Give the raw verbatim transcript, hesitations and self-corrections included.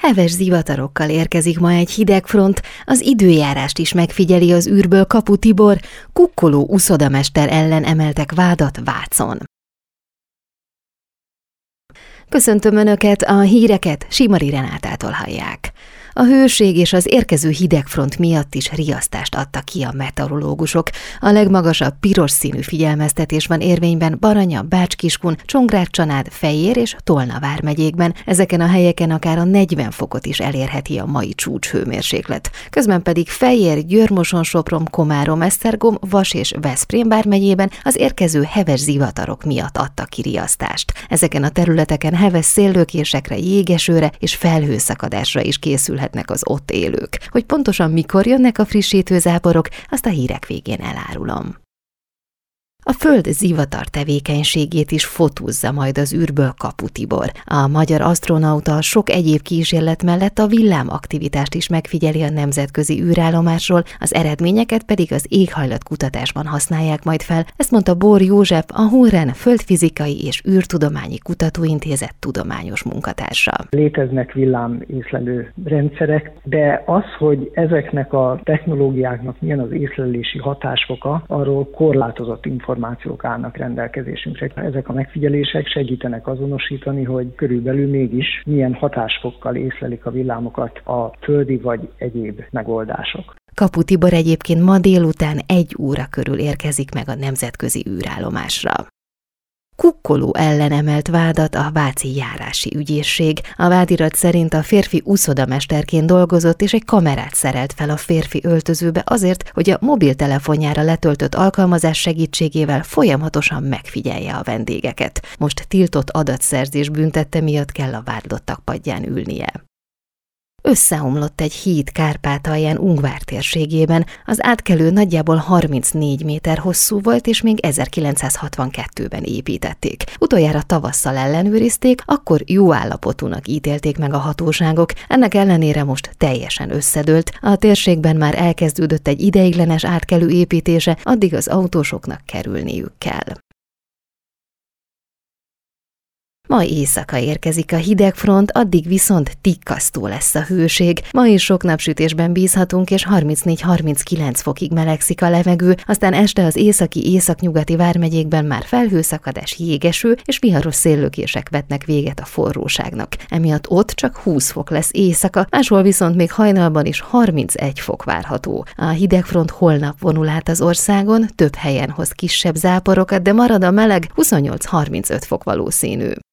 Heves zivatarokkal érkezik ma egy hidegfront, az időjárást is megfigyeli az űrből Kapu Tibor, kukkoló uszodamester ellen emeltek vádat Vácon. Köszöntöm Önöket, a híreket Simari Renátától hallják. A hőség és az érkező hidegfront miatt is riasztást adtak ki a meteorológusok. A legmagasabb piros színű figyelmeztetés van érvényben Baranya, Bács-Kiskun, Csongrád-Csanád, Fejér és Tolna vármegyékben. Ezeken a helyeken akár a negyven fokot is elérheti a mai csúcshőmérséklet. Közben pedig Fejér, Győr-Moson, Sopron, Komárom, Esztergom, Vas és Veszprém vármegyében az érkező heves zivatarok miatt adtak ki riasztást. Ezeken a területeken heves széllökésekre, jégesőre és felhőszakadásra is készülhet az ott élők. Hogy pontosan mikor jönnek a frissítő záporok, azt a hírek végén elárulom. A Föld zivatar tevékenységét is fotózza majd az űrből Kapu Tibor. A magyar asztronauta sok egyéb kísérlet mellett a villámaktivitást is megfigyeli a nemzetközi űrállomásról, az eredményeket pedig az éghajlatkutatásban használják majd fel. Ezt mondta Bór József, a Hunren Földfizikai és űrtudományi kutatóintézet tudományos munkatársa. Léteznek villámészlelő rendszerek, de az, hogy ezeknek a technológiáknak milyen az észlelési hatásfoka, arról korlátozott információ. információk állnak rendelkezésünkre. Ezek a megfigyelések segítenek azonosítani, hogy körülbelül mégis milyen hatásfokkal észlelik a villámokat a földi vagy egyéb megoldások. Kapu Tibor egyébként ma délután egy óra körül érkezik meg a nemzetközi űrállomásra. Kukkoló ellen emelt vádat a váci járási ügyészség. A vádirat szerint a férfi uszodamesterként dolgozott, és egy kamerát szerelt fel a férfi öltözőbe azért, hogy a mobiltelefonjára letöltött alkalmazás segítségével folyamatosan megfigyelje a vendégeket. Most tiltott adatszerzés büntette miatt kell a vádlottak padján ülnie. Összeomlott egy híd Kárpátalján Ungvár térségében, az átkelő nagyjából harmincnégy méter hosszú volt, és még ezerkilencszázhatvankettőben építették. Utoljára tavasszal ellenőrizték, akkor jó állapotúnak ítélték meg a hatóságok, ennek ellenére most teljesen összedőlt. A térségben már elkezdődött egy ideiglenes átkelő építése, addig az autósoknak kerülniük kell. Ma éjszaka érkezik a hidegfront, addig viszont tikkasztó lesz a hőség. Ma is sok napsütésben bízhatunk, és harmincnégy-harminckilenc fokig melegszik a levegő, aztán este az északi északnyugati vármegyékben már felhőszakadás, jégeső és viharos széllökések vetnek véget a forróságnak. Emiatt ott csak húsz fok lesz éjszaka, máshol viszont még hajnalban is harmincegy fok várható. A hidegfront holnap vonul át az országon, több helyen hoz kisebb záporokat, de marad a meleg, huszonnyolc-harmincöt fok valószínű.